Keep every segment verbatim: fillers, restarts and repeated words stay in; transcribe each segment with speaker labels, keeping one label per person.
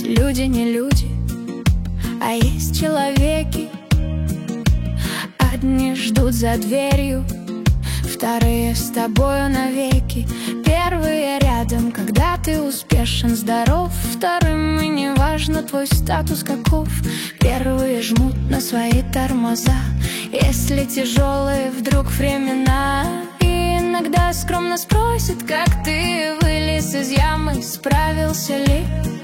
Speaker 1: люди не люди, а есть человеки. Одни ждут за дверью, вторые с тобою навеки. Первые рядом, когда ты успешен, здоров. Вторым и не важно твой статус каков. Первые жмут на свои тормоза, если тяжелые вдруг времена. И иногда скромно спросят, как ты вылез из ямы, справился ли.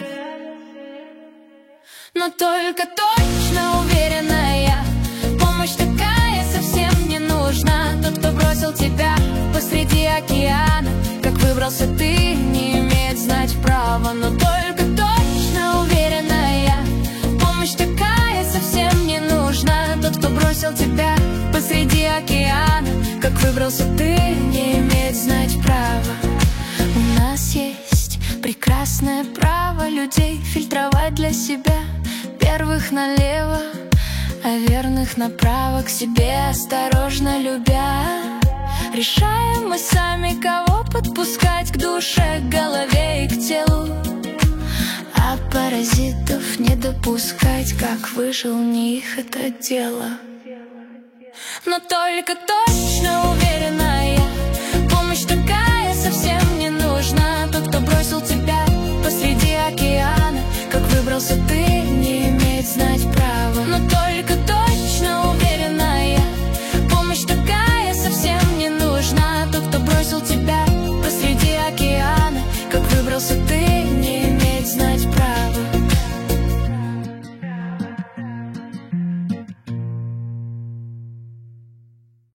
Speaker 1: Но только точно уверена я, помощь такая совсем не нужна. Тот, кто бросил тебя посреди океана, как выбрался ты, не имеет знать права. Но только точно уверена я, помощь такая совсем не нужна. Тот, кто бросил тебя посреди океана, как выбрался ты, не имеет знать права. У нас есть прекрасное право людей фильтровать для себя. Первых налево, а верных направо, к себе осторожно любя. Решаем мы сами, кого подпускать к душе, к голове и к телу, а паразитов не допускать. Как выжил не их это дело. Но только точно уверена я, помощь такая совсем не нужна. Тот, кто бросил тебя посреди океана, как выбрался ты, не